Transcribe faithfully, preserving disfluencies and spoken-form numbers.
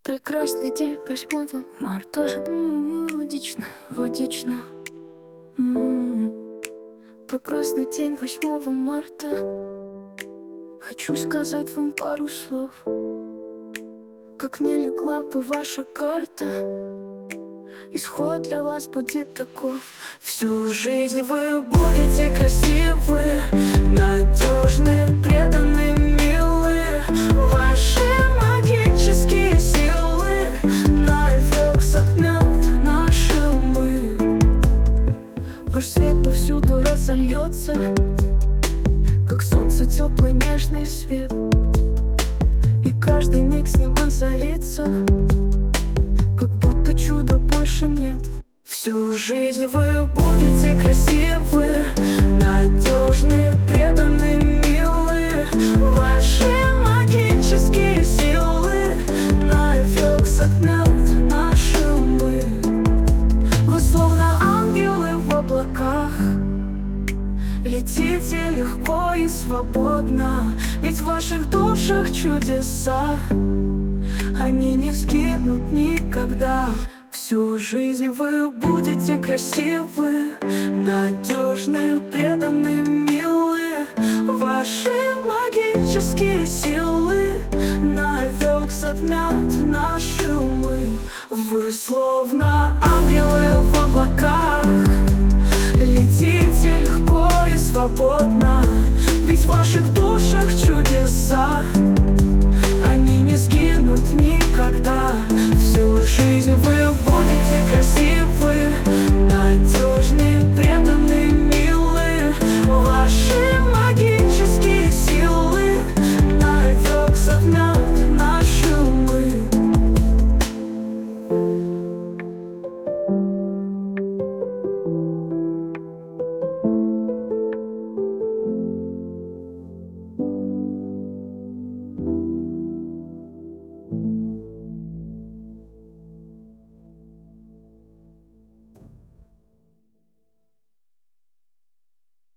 Прекрасный день, восьмого марта. М, Водично, водично. М, Прекрасный день, восьмого марта. Хочу сказать вам пару слов. Как не легла бы ваша карта, исход для вас будет таков. Всю жизнь вы будете красивы, надежны, преданные, милые. Ваши магические силы навек сотмят наши умы. Ваш свет повсюду разольется, как солнце теплый нежный свет. И каждый миг с ним озарится, как будто чуда больше нет. Всю жизнь вы будете красивы, надежны, преданные, милые. Ваши магические силы навек сотмят наши умы. Вы словно ангелы в облаках, летите легко и свободно, ведь в ваших душах чудеса, они не сгинут никогда. Всю жизнь вы будете красивы, надежны, преданные, милые. Ваши магические силы навек сотмят наши умы. Вы словно ангелы в облаках, летите легко и свободно, ведь в ваших душах чудеса, они не сгинут никогда.